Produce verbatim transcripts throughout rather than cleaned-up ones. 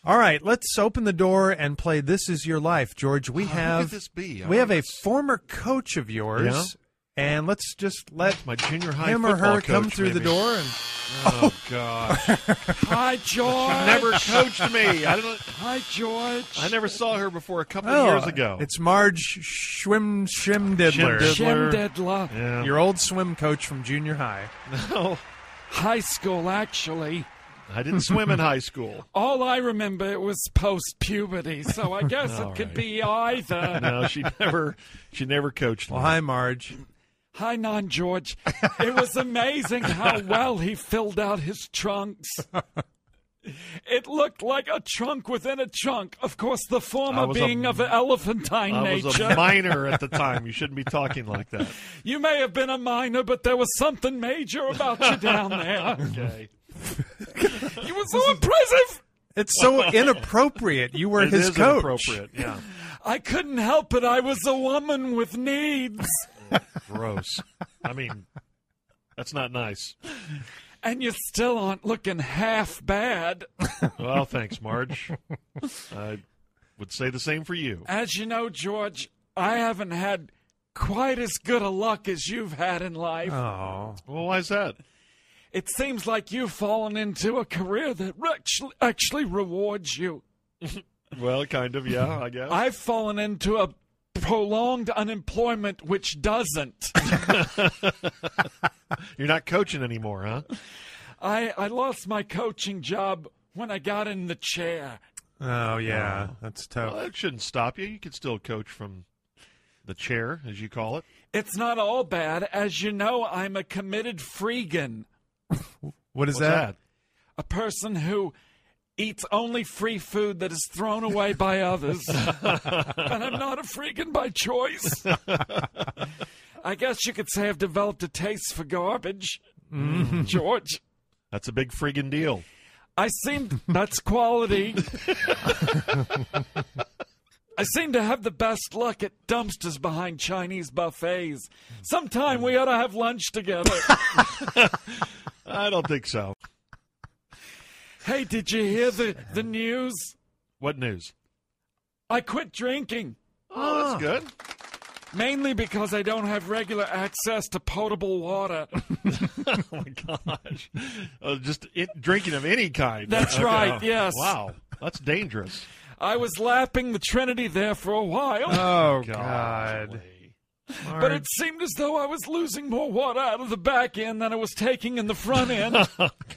All right, let's open the door and play This Is Your Life, George. We Oh, have who could this be? we Oh, have a that's- former coach of yours, and let's just let my junior high him or football her come coach, through the maybe. door. And Oh gosh! Hi, George. Never coached me. I don't. Hi, George. I never saw her before a couple oh, of years ago. It's Marge Schwim Schimdiddler, Schimdiddler. Schimdiddler. Yeah. your old swim coach from junior high. No, High school, actually. I didn't swim in high school. All I remember it was post-puberty, so I guess it All could right. be either. No, she never. She never coached Well, me. hi, Marge. Hi, non-George. It was amazing how well he filled out his trunks. It looked like a trunk within a trunk. Of course, the I former was a- being of elephantine I was nature. a minor at the time. You shouldn't be talking like that. You may have been a minor, but there was something major about you down there. Okay. You were so impressive. It's so inappropriate. You were It his is coach. inappropriate. Yeah. I couldn't help it. I was a woman with needs. Gross. I mean, that's not nice. And you still aren't looking half bad. Well, thanks, Marge. I would say the same for you. As you know, George, I haven't had quite as good a luck as you've had in life. Oh, Well, why is that? It seems like you've fallen into a career that actually, actually rewards you. Well, kind of, yeah, I guess. I've fallen into a prolonged unemployment which doesn't. You're not coaching anymore, huh? I, I lost my coaching job when I got in the chair. oh yeah, that's tough. Well, that shouldn't stop you. You can still coach from the chair, as you call it. It's not all bad. As you know, I'm a committed freegan, What is What's that? a person who eats only free food that is thrown away by others. And I'm not a freegan by choice. I guess you could say I've developed a taste for garbage. George, That's a big friggin' deal. I seem that's quality. I seem to have the best luck at dumpsters behind Chinese buffets. Sometime we ought to have lunch together. I don't think so. Hey, did you hear the, the news? What news? I quit drinking. Oh, that's good. Mainly because I don't have regular access to potable water. Oh, my gosh. Uh, just it, drinking of any kind. That's Okay. right, yes. Wow. That's dangerous. I was lapping the Trinity there for a while, Oh God. Golly. but it seemed as though I was losing more water out of the back end than I was taking in the front end.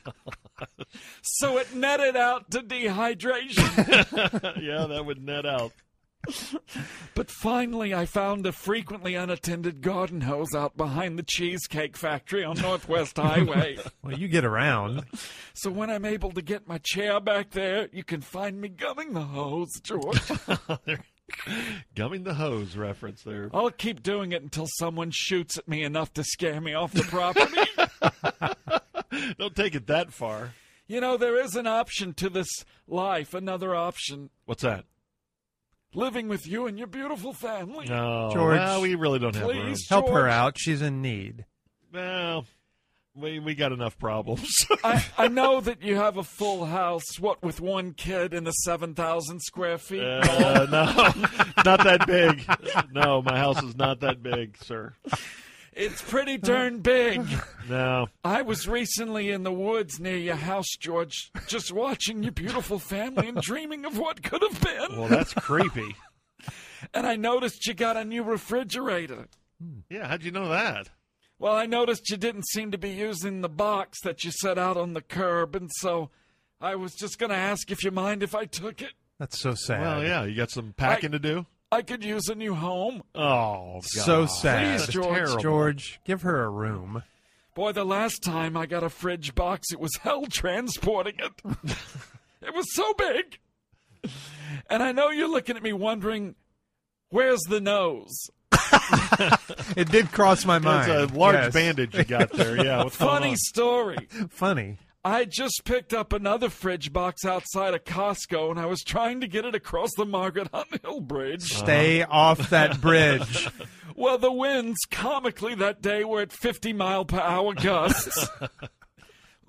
So it netted out to dehydration. Yeah, that would net out. But finally, I found a frequently unattended garden hose out behind the Cheesecake Factory on Northwest Highway. Well, you get around. So when I'm able to get my chair back there, you can find me gumming the hose, George. Gumming the hose reference there. I'll keep doing it until someone shoots at me enough to scare me off the property. Don't take it that far. You know, there is an option to this life, another option. What's that? Living with you and your beautiful family. No, George, well, we really don't have room. please. Help her George. out. She's in need. Well, we we got enough problems. I, I know that you have a full house, what, with one kid in the seven thousand square feet? uh, no, not that big. No, my house is not that big, sir. It's pretty darn big. No. I was recently in the woods near your house, George, just watching your beautiful family and dreaming of what could have been. Well, that's creepy. And I noticed you got a new refrigerator. Yeah, how'd you know that? Well, I noticed you didn't seem to be using the box that you set out on the curb, and so I was just going to ask if you mind if I took it. That's so sad. Well, yeah, you got some packing I- to do? I could use a new home. Oh, God. So sad. Please, That's George. terrible. George, give her a room. Boy, the last time I got a fridge box, it was hell transporting it. It was so big. And I know you're looking at me wondering, where's the nose? It did cross my mind. That's a large Yes. bandage you got there. Yeah, what's going Funny on? story. Funny. I just picked up another fridge box outside of Costco, and I was trying to get it across the Margaret Hunt Hill Bridge. Stay off that bridge. Well, the winds, comically that day, were at fifty mile per hour gusts.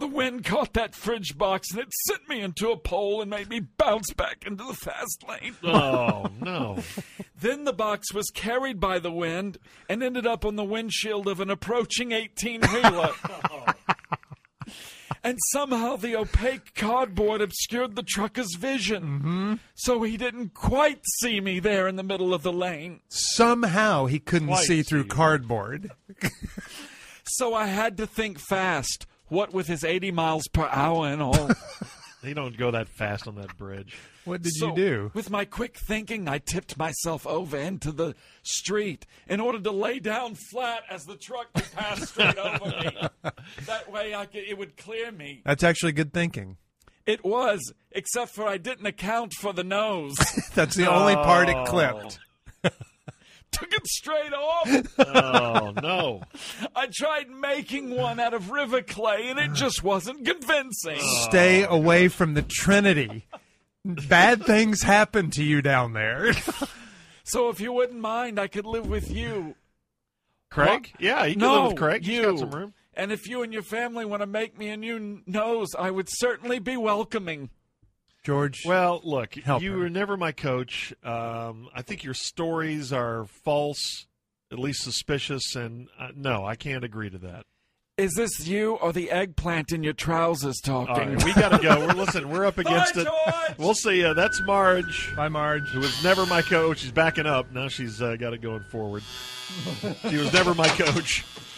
The wind caught that fridge box and it sent me into a pole and made me bounce back into the fast lane. Oh, no. Then the box was carried by the wind and ended up on the windshield of an approaching eighteen-wheeler. And somehow the opaque cardboard obscured the trucker's vision. Mm-hmm. So he didn't quite see me there in the middle of the lane. Somehow he couldn't Quite see through see. cardboard. So I had to think fast, what with his eighty miles per hour and all. They don't go that fast on that bridge. What did So, you do? With my quick thinking, I tipped myself over into the street in order to lay down flat as the truck could pass straight over me. That way I could, it would clear me. That's actually good thinking. It was, except for I didn't account for the nose. That's the only part it Oh. clipped. Took it straight off. Oh, no. I tried making one out of river clay, and it just wasn't convincing. Stay away from the Trinity. Bad things happen to you down there. So if you wouldn't mind, I could live with you. Craig? Yeah, you can No, live with Craig. He's you. got some room. And if you and your family want to make me a new n- nose, I would certainly be welcoming. George, Well, look, Help you her. were never my coach. Um, I think your stories are false, at least suspicious, and uh, no, I can't agree to that. Is this you or the eggplant in your trousers All talking? right, we got to go. We're listen. We're up against Bye, it. George! We'll see you. That's Marge, bye, Marge. who was never my coach. She's backing up now. She's uh, got it going forward. She was never my coach.